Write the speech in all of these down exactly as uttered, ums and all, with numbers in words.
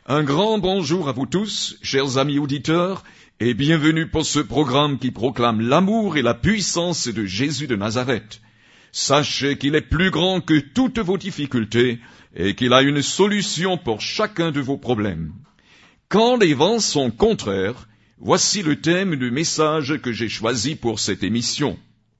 Un grand bonjour à vous tous, chers amis auditeurs, et bienvenue pour ce programme qui proclame l'amour et la puissance de Jésus de Nazareth. Sachez qu'il est plus grand que toutes vos difficultés et qu'il a une solution pour chacun de vos problèmes. Quand les vents sont contraires, voici le thème du message que j'ai choisi pour cette émission.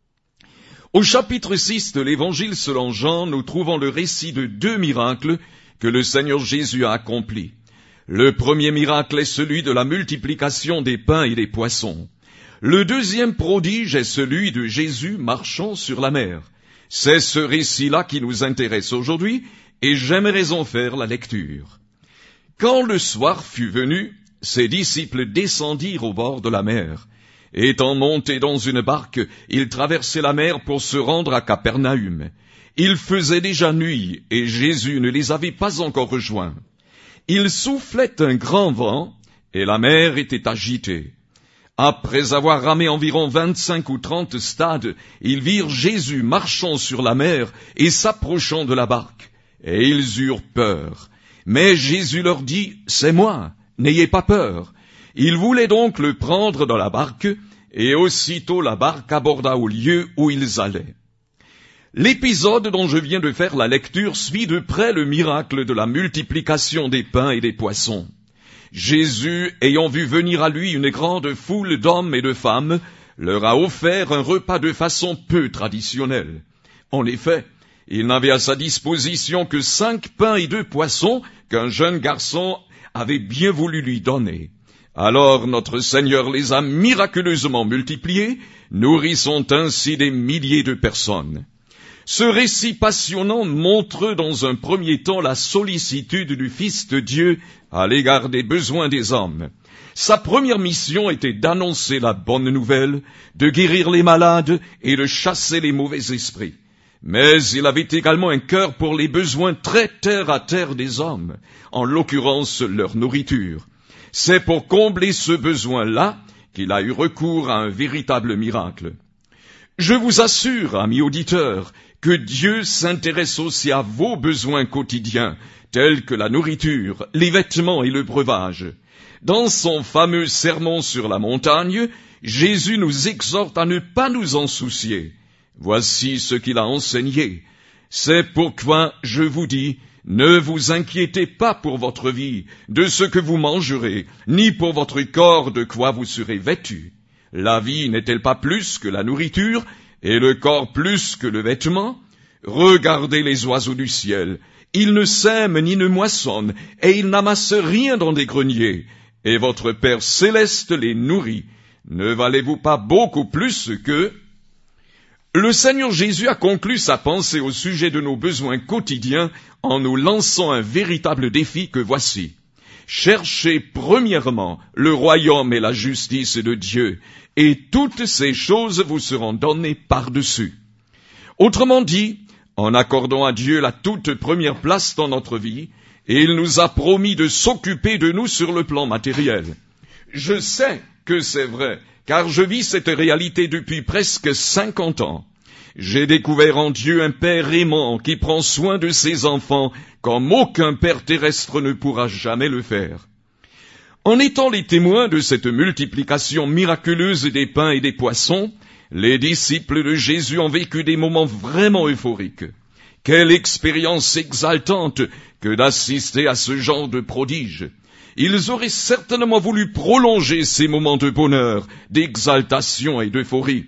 Au chapitre six de l'Évangile selon Jean, nous trouvons le récit de deux miracles que le Seigneur Jésus a accomplis. Le premier miracle est celui de la multiplication des pains et des poissons. Le deuxième prodige est celui de Jésus marchant sur la mer. C'est ce récit-là qui nous intéresse aujourd'hui et j'aimerais en faire la lecture. Quand le soir fut venu, ses disciples descendirent au bord de la mer. Étant montés dans une barque, ils traversaient la mer pour se rendre à Capernaüm. Il faisait déjà nuit et Jésus ne les avait pas encore rejoints. Il soufflait un grand vent, et la mer était agitée. Après avoir ramé environ vingt-cinq ou trente stades, ils virent Jésus marchant sur la mer et s'approchant de la barque, et ils eurent peur. Mais Jésus leur dit, « C'est moi, n'ayez pas peur. » Ils voulaient donc le prendre dans la barque, et aussitôt la barque aborda au lieu où ils allaient. L'épisode dont je viens de faire la lecture suit de près le miracle de la multiplication des pains et des poissons. Jésus, ayant vu venir à lui une grande foule d'hommes et de femmes, leur a offert un repas de façon peu traditionnelle. En effet, il n'avait à sa disposition que cinq pains et deux poissons qu'un jeune garçon avait bien voulu lui donner. Alors notre Seigneur les a miraculeusement multipliés, nourrissant ainsi des milliers de personnes. Ce récit passionnant montre dans un premier temps la sollicitude du Fils de Dieu à l'égard des besoins des hommes. Sa première mission était d'annoncer la bonne nouvelle, de guérir les malades et de chasser les mauvais esprits. Mais il avait également un cœur pour les besoins très terre à terre des hommes, en l'occurrence leur nourriture. C'est pour combler ce besoin-là qu'il a eu recours à un véritable miracle. Je vous assure, amis auditeurs, que Dieu s'intéresse aussi à vos besoins quotidiens, tels que la nourriture, les vêtements et le breuvage. Dans son fameux sermon sur la montagne, Jésus nous exhorte à ne pas nous en soucier. Voici ce qu'il a enseigné. C'est pourquoi je vous dis, ne vous inquiétez pas pour votre vie, de ce que vous mangerez, ni pour votre corps de quoi vous serez vêtus. La vie n'est-elle pas plus que la nourriture, et le corps plus que le vêtement? Regardez les oiseaux du ciel. Ils ne sèment ni ne moissonnent, et ils n'amassent rien dans des greniers. Et votre Père céleste les nourrit. Ne valez-vous pas beaucoup plus qu'eux? Le Seigneur Jésus a conclu sa pensée au sujet de nos besoins quotidiens en nous lançant un véritable défi que voici. Cherchez premièrement le royaume et la justice de Dieu, et toutes ces choses vous seront données par-dessus. Autrement dit, en accordant à Dieu la toute première place dans notre vie, il nous a promis de s'occuper de nous sur le plan matériel. Je sais que c'est vrai, car je vis cette réalité depuis presque cinquante ans. J'ai découvert en Dieu un Père aimant qui prend soin de ses enfants comme aucun Père terrestre ne pourra jamais le faire. En étant les témoins de cette multiplication miraculeuse des pains et des poissons, les disciples de Jésus ont vécu des moments vraiment euphoriques. Quelle expérience exaltante que d'assister à ce genre de prodige! Ils auraient certainement voulu prolonger ces moments de bonheur, d'exaltation et d'euphorie.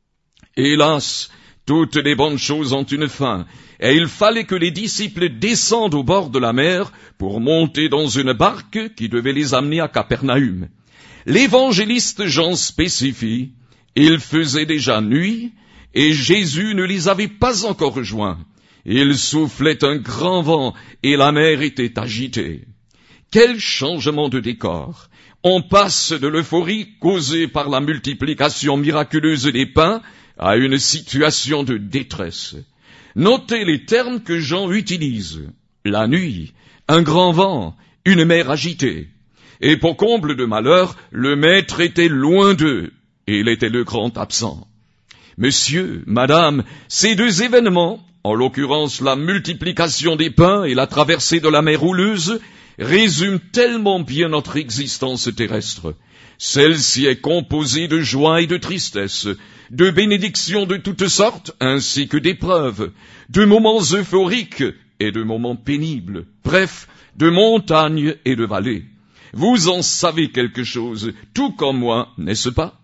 Hélas, toutes les bonnes choses ont une fin, et il fallait que les disciples descendent au bord de la mer pour monter dans une barque qui devait les amener à Capernaüm. L'évangéliste Jean spécifie, il faisait déjà nuit, et Jésus ne les avait pas encore rejoints. Il soufflait un grand vent, et la mer était agitée. Quel changement de décor! On passe de l'euphorie causée par la multiplication miraculeuse des pains à une situation de détresse. Notez les termes que Jean utilise. La nuit, un grand vent, une mer agitée. Et pour comble de malheur, le maître était loin d'eux, et il était le grand absent. Monsieur, madame, ces deux événements, en l'occurrence la multiplication des pains et la traversée de la mer houleuse, résume tellement bien notre existence terrestre. Celle-ci est composée de joie et de tristesse, de bénédictions de toutes sortes, ainsi que d'épreuves, de moments euphoriques et de moments pénibles, bref, de montagnes et de vallées. Vous en savez quelque chose, tout comme moi, n'est-ce pas?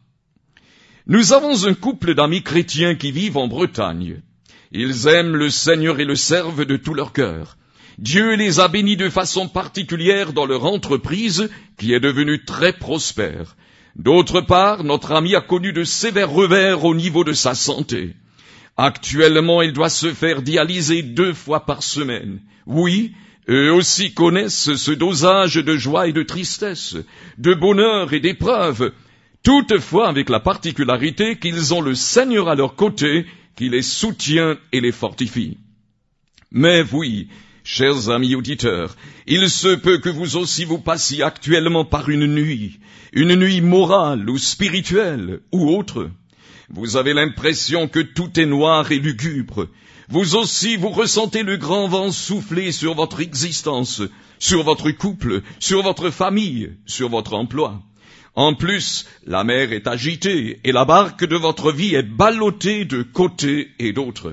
Nous avons un couple d'amis chrétiens qui vivent en Bretagne. Ils aiment le Seigneur et le servent de tout leur cœur. Dieu les a bénis de façon particulière dans leur entreprise, qui est devenue très prospère. D'autre part, notre ami a connu de sévères revers au niveau de sa santé. Actuellement, il doit se faire dialyser deux fois par semaine. Oui, eux aussi connaissent ce dosage de joie et de tristesse, de bonheur et d'épreuve, toutefois avec la particularité qu'ils ont le Seigneur à leur côté, qui les soutient et les fortifie. Mais oui, chers amis auditeurs, il se peut que vous aussi vous passiez actuellement par une nuit, une nuit morale ou spirituelle ou autre. Vous avez l'impression que tout est noir et lugubre. Vous aussi vous ressentez le grand vent souffler sur votre existence, sur votre couple, sur votre famille, sur votre emploi. En plus, la mer est agitée et la barque de votre vie est ballottée de côté et d'autre.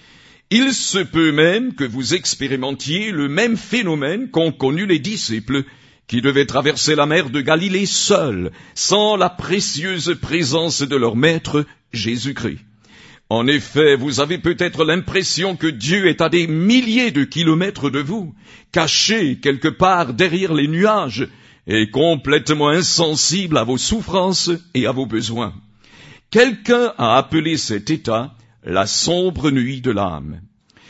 Il se peut même que vous expérimentiez le même phénomène qu'ont connu les disciples, qui devaient traverser la mer de Galilée seuls, sans la précieuse présence de leur maître, Jésus-Christ. En effet, vous avez peut-être l'impression que Dieu est à des milliers de kilomètres de vous, caché quelque part derrière les nuages, et complètement insensible à vos souffrances et à vos besoins. Quelqu'un a appelé cet état la sombre nuit de l'âme.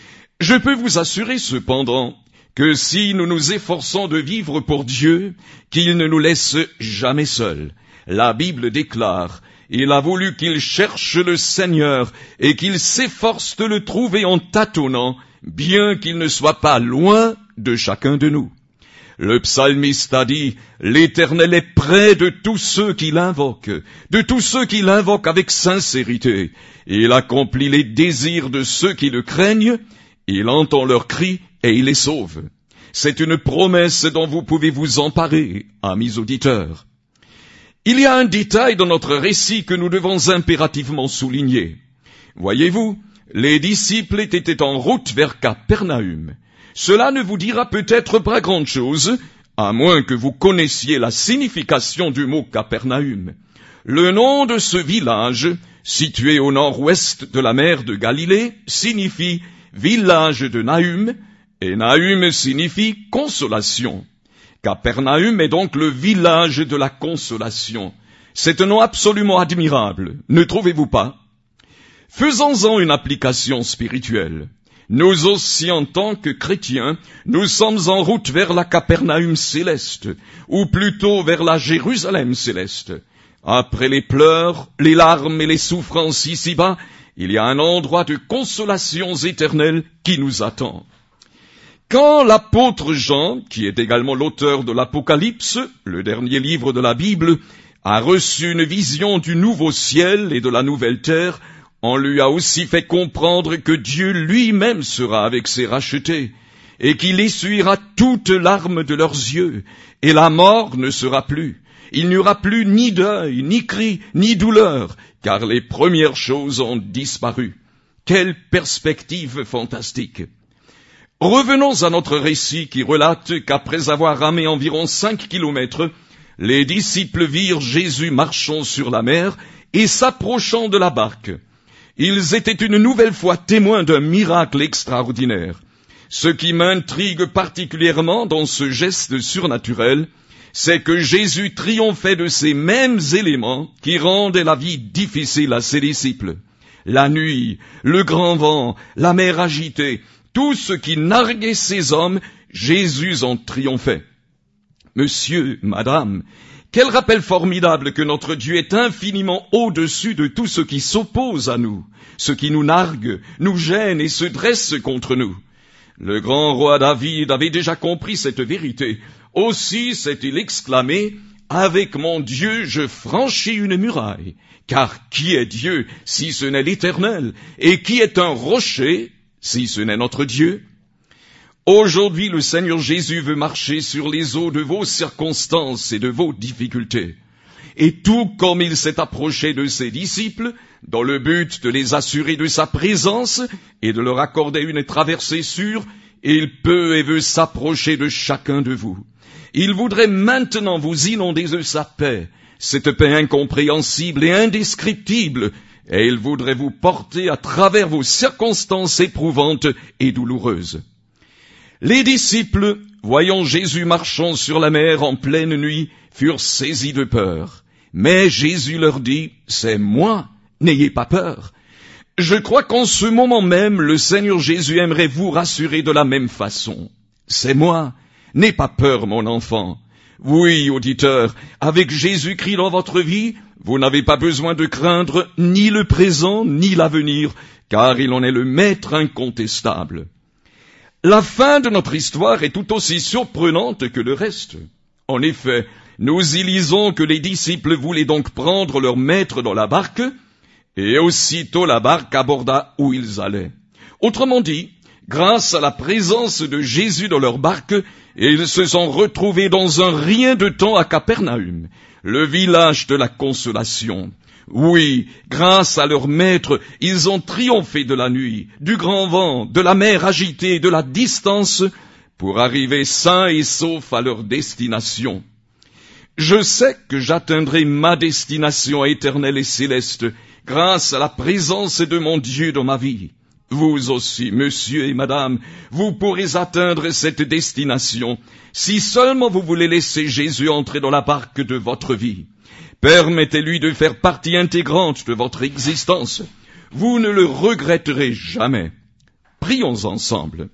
Je peux vous assurer cependant que si nous nous efforçons de vivre pour Dieu, qu'il ne nous laisse jamais seuls. La Bible déclare, il a voulu qu'il cherche le Seigneur et qu'il s'efforce de le trouver en tâtonnant, bien qu'il ne soit pas loin de chacun de nous. Le psalmiste a dit, « L'Éternel est près de tous ceux qui l'invoquent, de tous ceux qui l'invoquent avec sincérité. Il accomplit les désirs de ceux qui le craignent, il entend leurs cris et il les sauve. » C'est une promesse dont vous pouvez vous emparer, amis auditeurs. Il y a un détail dans notre récit que nous devons impérativement souligner. Voyez-vous, les disciples étaient en route vers Capernaüm. Cela ne vous dira peut-être pas grand-chose, à moins que vous connaissiez la signification du mot Capernaüm. Le nom de ce village, situé au nord-ouest de la mer de Galilée, signifie « village de Nahum », et Nahum signifie « consolation ». Capernaüm est donc le village de la consolation. C'est un nom absolument admirable, ne trouvez-vous pas? Faisons-en une application spirituelle. Nous aussi, en tant que chrétiens, nous sommes en route vers la Capernaüm céleste, ou plutôt vers la Jérusalem céleste. Après les pleurs, les larmes et les souffrances ici-bas, il y a un endroit de consolations éternelles qui nous attend. Quand l'apôtre Jean, qui est également l'auteur de l'Apocalypse, le dernier livre de la Bible, a reçu une vision du nouveau ciel et de la nouvelle terre, on lui a aussi fait comprendre que Dieu lui-même sera avec ses rachetés, et qu'il essuiera toutes larmes de leurs yeux, et la mort ne sera plus. Il n'y aura plus ni deuil, ni cri, ni douleur, car les premières choses ont disparu. Quelle perspective fantastique! Revenons à notre récit qui relate qu'après avoir ramé environ cinq kilomètres, les disciples virent Jésus marchant sur la mer et s'approchant de la barque. Ils étaient une nouvelle fois témoins d'un miracle extraordinaire. Ce qui m'intrigue particulièrement dans ce geste surnaturel, c'est que Jésus triomphait de ces mêmes éléments qui rendaient la vie difficile à ses disciples. La nuit, le grand vent, la mer agitée, tout ce qui narguait ces hommes, Jésus en triomphait. Monsieur, madame, quel rappel formidable que notre Dieu est infiniment au-dessus de tout ce qui s'oppose à nous, ce qui nous nargue, nous gêne et se dresse contre nous. Le grand roi David avait déjà compris cette vérité. Aussi s'est-il exclamé, « Avec mon Dieu, je franchis une muraille. » Car qui est Dieu si ce n'est l'Éternel? Et qui est un rocher si ce n'est notre Dieu? Aujourd'hui, le Seigneur Jésus veut marcher sur les eaux de vos circonstances et de vos difficultés. Et tout comme il s'est approché de ses disciples, dans le but de les assurer de sa présence et de leur accorder une traversée sûre, il peut et veut s'approcher de chacun de vous. Il voudrait maintenant vous inonder de sa paix, cette paix incompréhensible et indescriptible, et il voudrait vous porter à travers vos circonstances éprouvantes et douloureuses. Les disciples, voyant Jésus marchant sur la mer en pleine nuit, furent saisis de peur. Mais Jésus leur dit, « C'est moi, n'ayez pas peur. » Je crois qu'en ce moment même, le Seigneur Jésus aimerait vous rassurer de la même façon. « C'est moi, n'aie pas peur, mon enfant. » Oui, auditeur, avec Jésus-Christ dans votre vie, vous n'avez pas besoin de craindre ni le présent ni l'avenir, car il en est le maître incontestable. La fin de notre histoire est tout aussi surprenante que le reste. En effet, nous y lisons que les disciples voulaient donc prendre leur maître dans la barque, et aussitôt la barque aborda où ils allaient. Autrement dit, grâce à la présence de Jésus dans leur barque, ils se sont retrouvés dans un rien de temps à Capernaüm, le village de la consolation. Oui, grâce à leur maître, ils ont triomphé de la nuit, du grand vent, de la mer agitée, de la distance, pour arriver sains et saufs à leur destination. Je sais que j'atteindrai ma destination éternelle et céleste grâce à la présence de mon Dieu dans ma vie. Vous aussi, monsieur et madame, vous pourrez atteindre cette destination si seulement vous voulez laisser Jésus entrer dans la barque de votre vie. Permettez-lui de faire partie intégrante de votre existence. Vous ne le regretterez jamais. Prions ensemble.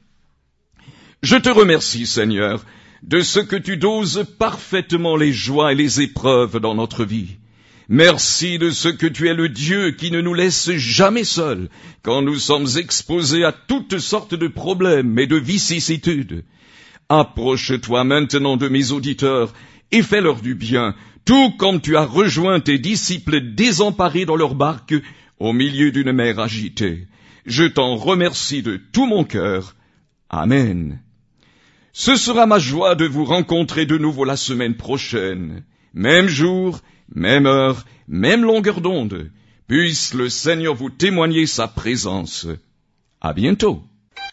Je te remercie, Seigneur, de ce que tu doses parfaitement les joies et les épreuves dans notre vie. Merci de ce que tu es le Dieu qui ne nous laisse jamais seuls quand nous sommes exposés à toutes sortes de problèmes et de vicissitudes. Approche-toi maintenant de mes auditeurs et fais-leur du bien, tout comme tu as rejoint tes disciples désemparés dans leur barque au milieu d'une mer agitée. Je t'en remercie de tout mon cœur. Amen. Ce sera ma joie de vous rencontrer de nouveau la semaine prochaine. Même jour, même heure, même longueur d'onde. Puisse le Seigneur vous témoigner sa présence. À bientôt.